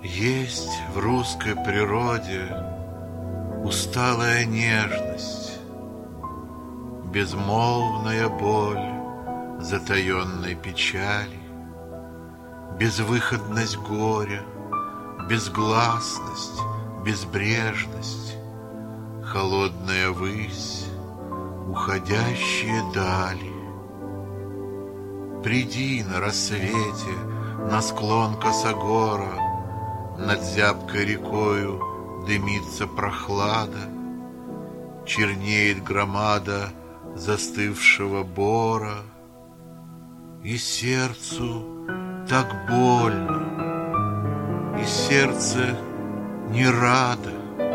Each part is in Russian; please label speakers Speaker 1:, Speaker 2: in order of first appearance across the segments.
Speaker 1: Есть в русской природе усталая нежность, безмолвная боль затаенной печали, безвыходность горя, безгласность, безбрежность, холодная высь, уходящие дали. Приди на рассвете на склон косогора, над зябкой рекою дымится прохлада, чернеет громада застывшего бора, и сердцу так больно, и сердце не радо.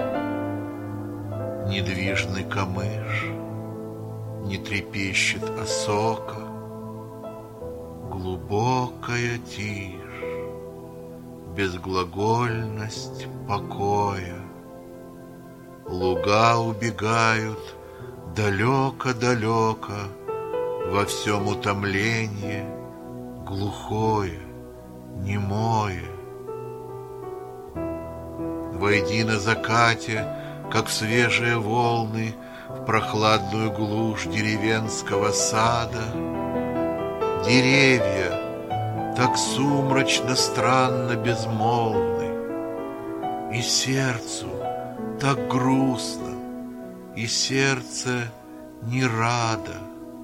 Speaker 1: Недвижный камыш не трепещет осока, глубокая тишь, безглагольность покоя. Луга убегают далеко-далеко, во всем утомленье глухое, немое. Войди на закате, как свежие волны, в прохладную глушь деревенского сада. Деревья так сумрачно, странно безмолвны, и сердцу так грустно, и сердце не радо,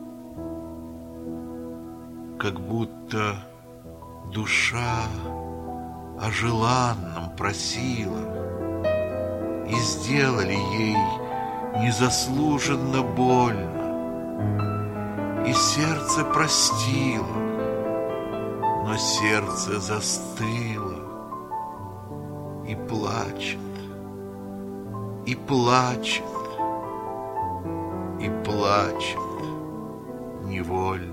Speaker 1: как будто душа о желанном просила, и сделали ей незаслуженно больно, и сердце простило, но сердце застыло и плачет, и плачет, и плачет невольно.